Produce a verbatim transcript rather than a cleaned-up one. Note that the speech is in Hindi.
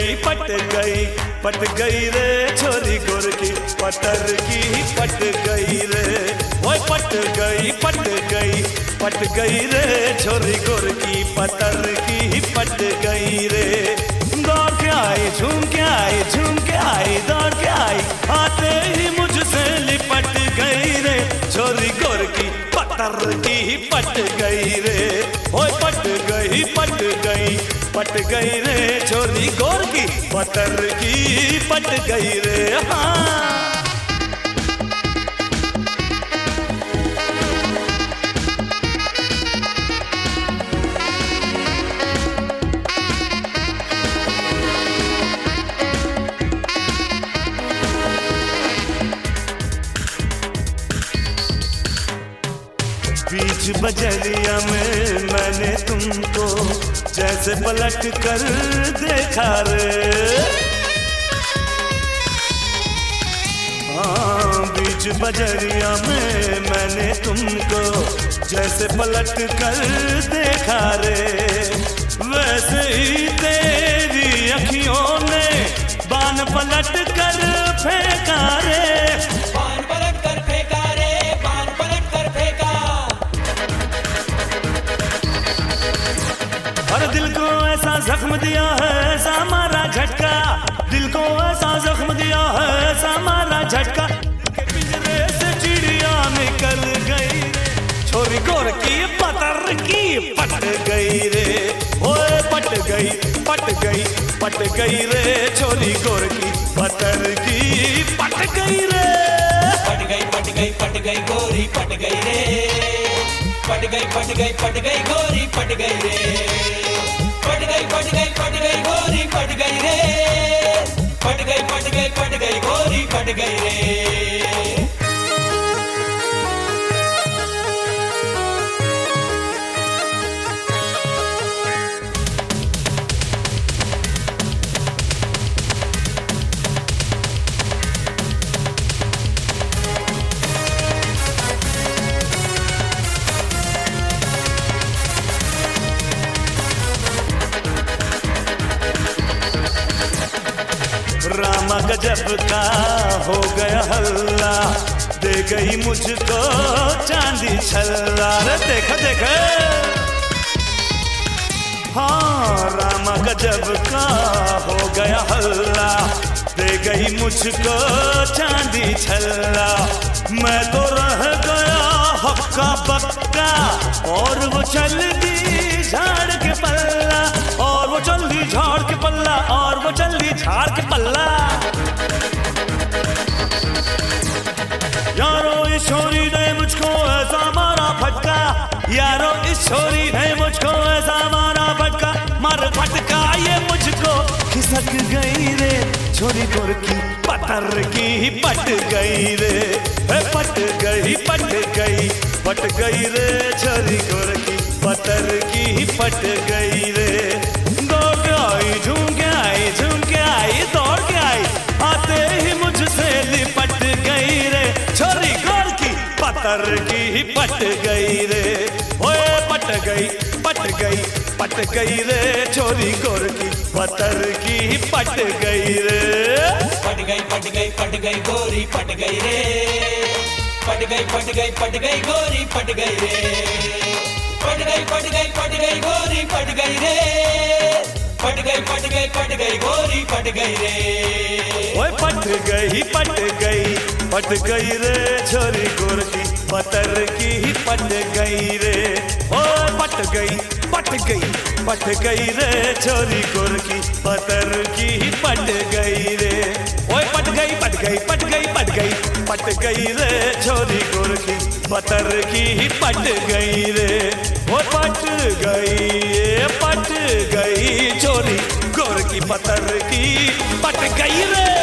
गई पट गई पट गई रे छोरी गोर की पतर की पट गई रे। ओए पट गई पट गई पट गई रे छोरी गोर की पतर की पट गई रे। दौड़ के आई झूम के आई झूम के आई दौड़ के आई आते ही मुझसे लिपट गई रे छोरी गोर की पतर की पट गई रे। ओए पट गई पट गई पट गई रे छोरी गोर की पतर की पट गई रे। हाँ बीच बजरिया में मैंने तुमको जैसे पलट कर देखा रे। हाँ बीच बजरिया में मैंने तुमको जैसे पलट कर देखा रे। वैसे ही तेरी अखियों ने बान पलट कर फेंका रे। बान पलट कर फेंका रे बान पलट कर फेंका। और दिल को ऐसा जख्म दिया है ऐसा मारा झटका। दिल को ऐसा जख्म दिया है ऐसा मारा झटका के पिंजरे से चिड़िया निकल गई रे छोरी गोर की पतर की पट गई रे। ओए पट गई पट गई पट गई रे छोरी गोर की पतर की पट गई रे। पट गई पट गई पट गई गोरी पट गई रे। पट गई पट गई पट गई गोरी पट गई रे। पट गई पट गई पट गई गोरी पट गई रे। पट गई पट गई पट गई गोरी पट गई रे। रामा गजब का हो गया हल्ला दे गई मुझको चांदी छल्ला रे देखा देखा। हाँ रामा गजब का हो गया हल्ला दे गई मुझको चांदी छल्ला। मैं तो रह गया हक्का बक्का और वो चल दी झाड़ के पल्ला और वो चल दी झाड़ के पल्ला और वो चल दी झाड़ के पल्ला। यारो इस छोरी ने मुझको ऐसा मारा फटका। यारो इस छोरी ने मुझको ऐसा मारा फटका मार फटका ये मुझको खिसक गई रे छोरी गोर की पतर की पट गई रे। पट गई पट गई पट गई रे छोरी गोर की पतर की पट गई रे। दौड़ के आई झूम के आई झूम के आई दौड़ के आई आते ही मुझसे लिपट गई रे छोरी गोर की पतर की पट गई रे। ओए पट गई पट गई पट गई रे छोरी गोर की पतर की पट गई रे। पट गई पट गई पट गई गोरी पट गई रे। पट गई पट गई पट गई गोरी पट गई रे। पट गई पट गई पट गई गोरी पट गई रे। पट गई पट गई पट गई गोरी पट गई रे। ओए पट गई पट गई पट गई रे छोरी गोर की पतर की पट गई रे। ओए पट गई पट गई पट गई रे छोरी गोर की पतर की पट गई रे। ओए पट गई पट गई पट गई पट गई पट गई रे छोरी गोर की पतर की पट गई रे। ओ पट गई पट गई छोरी गोर की पतर की पट गई रे।